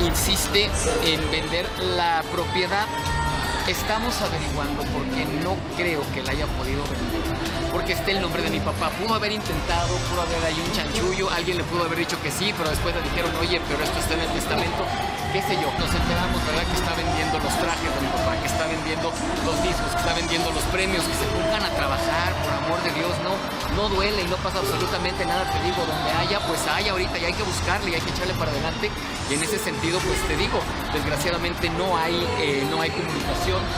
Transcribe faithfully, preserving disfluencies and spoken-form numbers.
insiste en vender la propiedad. Estamos averiguando porque no creo que la haya podido vender, porque está el nombre de mi papá. Pudo haber intentado, pudo haber ahí un chanchullo, alguien le pudo haber dicho que sí, pero después le dijeron, oye, pero esto está en el testamento, qué sé yo. Nos enteramos, ¿verdad?, que está vendiendo los trajes de mi papá, que está vendiendo los discos, que está vendiendo los premios, que se pongan a trabajar, por amor de Dios, no, no duele y no pasa absolutamente nada, te digo, donde haya, pues haya ahorita, y hay que buscarle y hay que echarle para adelante, y en ese sentido, pues te digo, desgraciadamente no hay, eh, no hay comunicación.